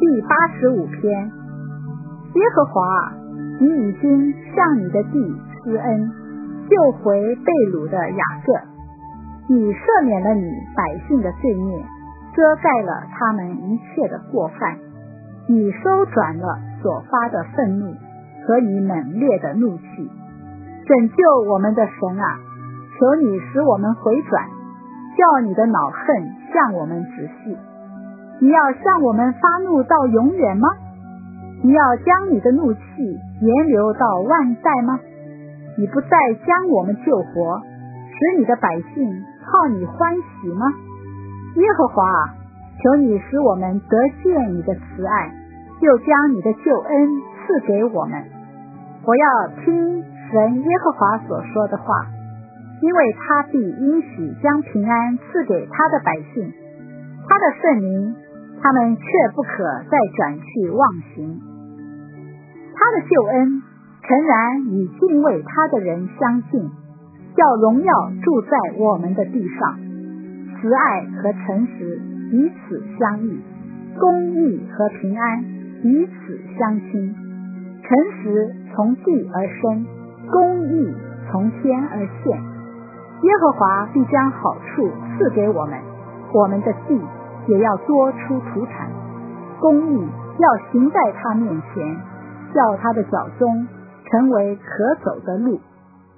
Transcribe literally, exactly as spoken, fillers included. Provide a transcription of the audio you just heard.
第八十五篇。耶和华，你已经向你的地施恩，救回被掳的雅各，你赦免了你百姓的罪孽，遮盖了他们一切的过犯，你收转了所发的愤怒和你猛烈的怒气。拯救我们的神啊，求你使我们回转，叫你的恼恨向我们止息。你要向我们发怒到永远吗？你要将你的怒气延留到万代吗？你不再将我们救活，使你的百姓靠你欢喜吗？耶和华啊，求你使我们得见你的慈爱，又将你的救恩赐给我们。我要听神耶和华所说的话，因为他必应许将平安赐给他的百姓，他的圣名他们却不可再转去忘形。他的救恩诚然与敬畏他的人相近，叫荣耀住在我们的地上。慈爱和诚实彼此相遇，公义和平安彼此相亲。诚实从地而生，公义从天而现。耶和华必将好处赐给我们，我们的地也要多出土产。公义要行在他面前，叫他的脚中成为可走的路。